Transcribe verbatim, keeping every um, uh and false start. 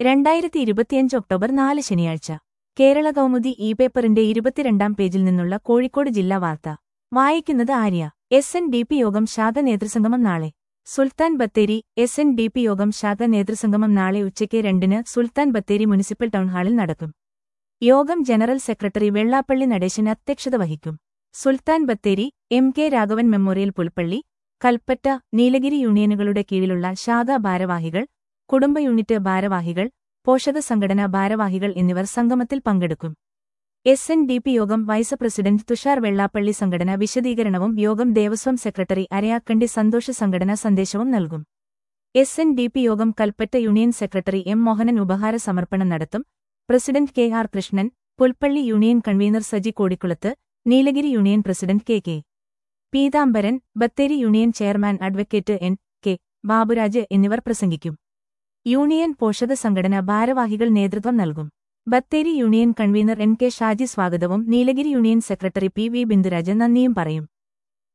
രണ്ടായിരത്തി ഇരുപത്തിയഞ്ച് ഒക്ടോബർ നാല് ശനിയാഴ്ച കേരള കൗമുദി ഇ പേപ്പറിന്റെ ഇരുപത്തിരണ്ടാം പേജിൽ നിന്നുള്ള കോഴിക്കോട് ജില്ലാ വാർത്ത വായിക്കുന്നത് Arya. S N D P Yogam ശാഖ നേതൃസംഗമം നാളെ. Sultan Bathery. S N D P Yogam ശാഖ നേതൃസംഗമം നാളെ ഉച്ചയ്ക്ക് രണ്ടിന് സുൽത്താൻ ബത്തേരി മുനിസിപ്പൽ ടൗൺഹാളിൽ നടക്കും. യോഗം ജനറൽ സെക്രട്ടറി വെള്ളാപ്പള്ളി നടേശൻ അധ്യക്ഷത വഹിക്കും. Sultan Bathery, M K Raghavan memorial Pulpally, Kalpetta, Nilgiri യൂണിയനുകളുടെ കീഴിലുള്ള ശാഖാ ഭാരവാഹികൾ, കുടുംബ യൂണിറ്റ് ഭാരവാഹികൾ, പോഷക സംഘടനാ ഭാരവാഹികൾ എന്നിവർ സംഗമത്തിൽ പങ്കെടുക്കും. S N D P Yogam vice president Thushar Vellappally സംഘടന വിശദീകരണവും യോഗം ദേവസ്വം സെക്രട്ടറി അരയാക്കണ്ടി സന്തോഷ സംഘടനാ സന്ദേശവും നൽകും. S N D P Yogam Kalpetta union secretary M Mohanan ഉപഹാര സമർപ്പണം നടത്തും. President K R Krishnan, Pulpally union convener Saji Kodikkulath, Nilgiri union president K K Peethambaran, Bathery union chairman advocate N K Baburaj എന്നിവർ പ്രസംഗിക്കും. യൂണിയൻ പോഷക സംഘടന ഭാരവാഹികൾ നേതൃത്വം നൽകും. Bathery union convener N K Shaji സ്വാഗതവും Nilgiri union secretary P V Binduraj നന്ദിയും പറയും.